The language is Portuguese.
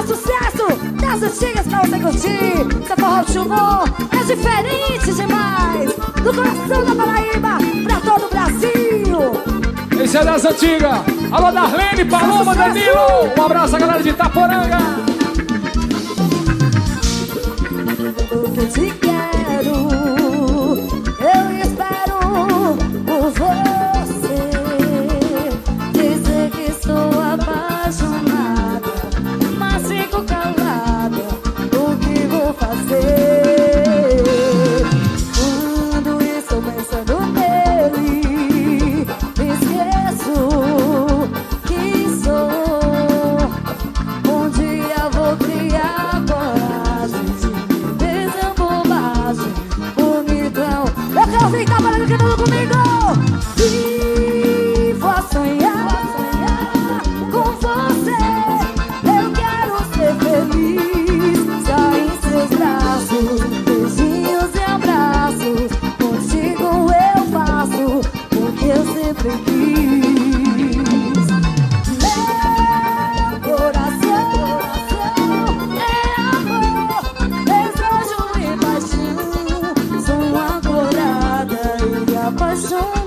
sucesso das antigas pra você curtir. Essa forró de chumbo é diferente demais. Do coração da Paraíba pra todo o Brasil. Esse é das antigas. Alô, Darlene, Paloma, Danilo. Um abraço a galera de Itaporanga. O que eu te quero, eu espero por você. Dizer que estou apaixonada, mas fico calada. O que vou fazer? Quando estou pensando nele, esqueço quem sou. Um dia vou criar coragem de dizer bobagem, bonitão. Eu quero ouvir Itaporanga cantando comigo. Vivo a sonhar com você. Eu quero ser feliz, só em seus braços, beijinhos e abraços. Contigo eu faço o que eu sempre quis. Meu coração é amor, desejo e paixão. Sou acordada e apaixonada.